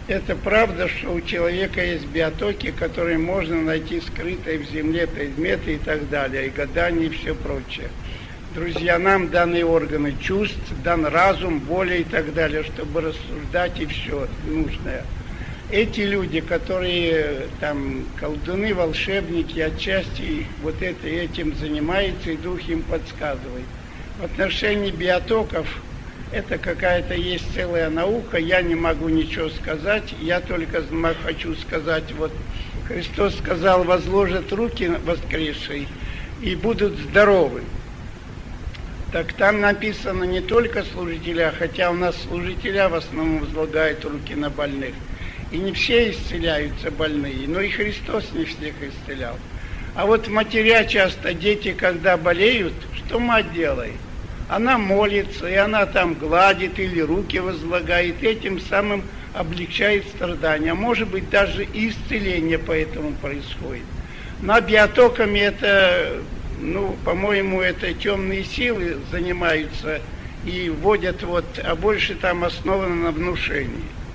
Это правда, что у человека есть биотоки, которые можно найти скрытые в земле, предметы и так далее, и гадания и все прочее. Друзья, нам даны органы чувств, дан разум, воля и так далее, чтобы рассуждать и все нужное. Эти люди, которые там колдуны, волшебники, отчасти вот этим занимаются, и дух им подсказывает. В отношении биотоков это какая-то есть целая наука, я не могу ничего сказать, я только хочу сказать, вот Христос сказал, возложат руки воскресшие и будут здоровы. Так там написано не только служителя, хотя у нас служителя в основном возлагают руки на больных. И не все исцеляются больные, но и Христос не всех исцелял. А вот матеря часто, дети, когда болеют, что мать делает? Она молится, и она там гладит или руки возлагает, этим самым облегчает страдания. Может быть, даже и исцеление поэтому происходит. Но биотоками это, по-моему, это темные силы занимаются и вводят, а больше там основано на внушении.